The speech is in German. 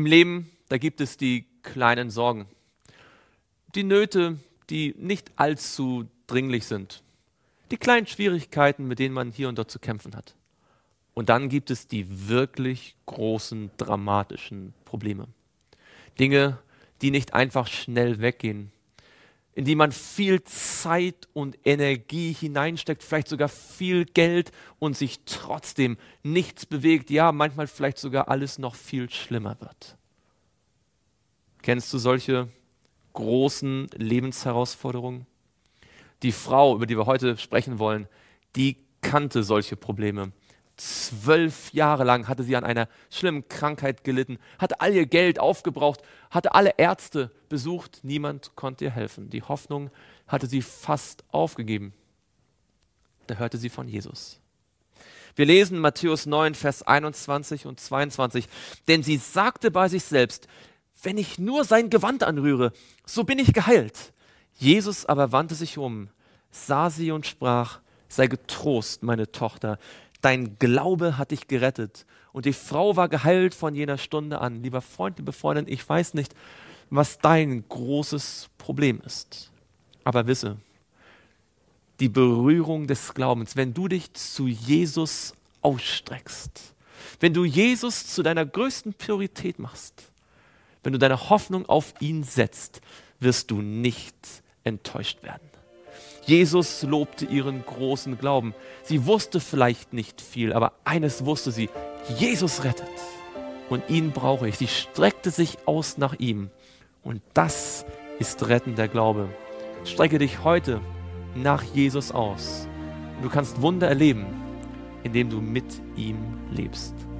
Im Leben, da gibt es die kleinen Sorgen, die Nöte, die nicht allzu dringlich sind, die kleinen Schwierigkeiten, mit denen man hier und dort zu kämpfen hat. Und dann gibt es die wirklich großen, dramatischen Probleme. Dinge, die nicht einfach schnell weggehen, in die man viel Zeit und Energie hineinsteckt, vielleicht sogar viel Geld und sich trotzdem nichts bewegt, ja, manchmal vielleicht sogar alles noch viel schlimmer wird. Kennst du solche großen Lebensherausforderungen? Die Frau, über die wir heute sprechen wollen, die kannte solche Probleme. 12 Jahre lang hatte sie an einer schlimmen Krankheit gelitten, hatte all ihr Geld aufgebraucht, hatte alle Ärzte besucht, niemand konnte ihr helfen. Die Hoffnung hatte sie fast aufgegeben. Da hörte sie von Jesus. Wir lesen Matthäus 9, Vers 21 und 22. Denn sie sagte bei sich selbst, wenn ich nur sein Gewand anrühre, so bin ich geheilt. Jesus aber wandte sich um, sah sie und sprach, sei getrost, meine Tochter, dein Glaube hat dich gerettet. Und die Frau war geheilt von jener Stunde an. Lieber Freund, liebe Freundin, ich weiß nicht, was dein großes Problem ist. Aber wisse, die Berührung des Glaubens, wenn du dich zu Jesus ausstreckst, wenn du Jesus zu deiner größten Priorität machst, wenn du deine Hoffnung auf ihn setzt, wirst du nicht enttäuscht werden. Jesus lobte ihren großen Glauben. Sie wusste vielleicht nicht viel, aber eines wusste sie, Jesus rettet und ihn brauche ich. Sie streckte sich aus nach ihm und das ist rettender Glaube. Strecke dich heute nach Jesus aus und du kannst Wunder erleben, indem du mit ihm lebst.